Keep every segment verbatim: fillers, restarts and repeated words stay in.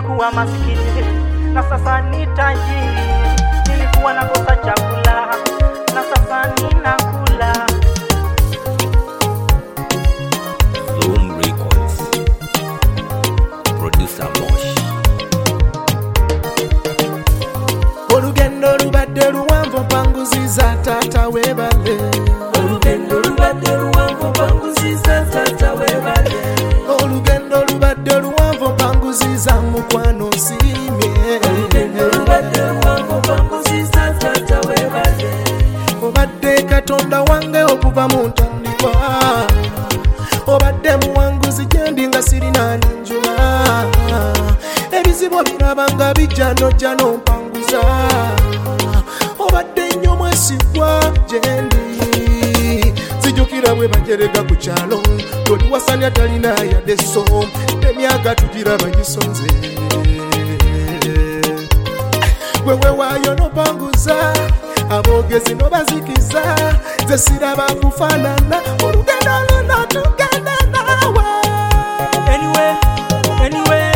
nilikuwa masikini na sasa ni tajiri. Nilikuwa nakosa chakula na sasa ninakula. Zoom Records, producer Mosh. Olugendo lubadde luwanvu mpanguziza tata webale. Olugendo lubadde luwanvu mpanguziza tata webale. Olugendo lubadde luwanvu mpanguziza mukwano nsiimye. Olugendo lubadde luwanvu mpanguziza tata webale. Obadde Katonda wange okuva mu ntandikwa, obadde muwanguzi gyendi nga sirina ninjula. Ebizibu biraba nga bijja nojja n'ompanguza, obadde nnyo mwesigwa gyendi. Sijjukira bwe bajerega ku kyalo, toli wasanya talina yadde so, emyaka tugiraba gisonze. Wewe waayo n'ompanguza, abogezi n'obazikiza, ze siraba kufaanana, olugendo luno tugenda nawe. Anyway, anyway,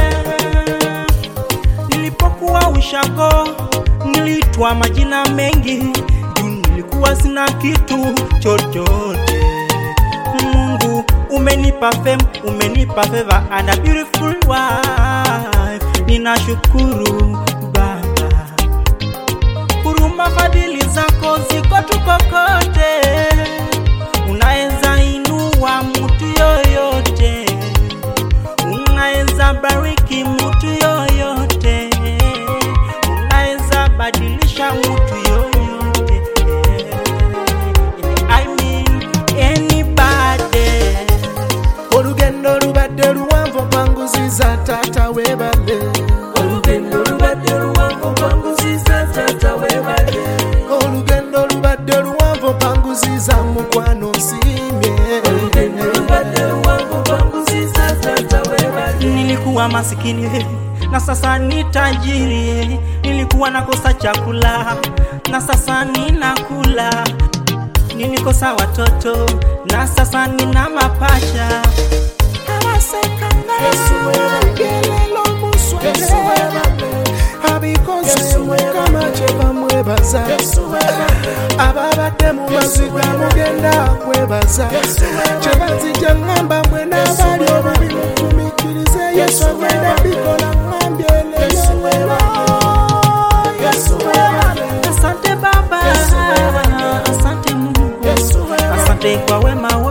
nilipokuwa Ushago nilitwa majina mengi, juu nilikuwa sina kitu chochote. Mungu umenipa fame, umenipa favor and a beautiful wife. Ninashukuru Baba, huruma fadhili zako ziko tu kokote. Unaeza inua mtu yoyote, unaeza bariki mtu yoyote, unaeza badilisha mtu yoyote. I mean anybody. Olugendo lubadde luwanvu mpanguziza tata webale. Olugendo lubadde luwanvu mpanguziza tata webale. Olugendo lubadde luwanvu mpanguziza mukwano nsiimye. Olugendo lubadde luwanvu mpanguziza tata webale. Nilikuwa masikini na sasa ni tajiri. Nilikuwa nakosa chakula na sasa ninakula. Nilikosa watoto na sasa nina mapacha. Yesu werangelelo muswere. Yesu werane. Abikoze mukama kyeva mwebaza. Yesu werane. Ababadde mu maziga mugenda kwebaza. Kyebazijja ngamba mwena abali obubi mukumikirize. Yesu agenda bikola ngambye leero. Yesu werane. Yesu werane. Asante Baba, asante Mungu, asante kwa wema wako.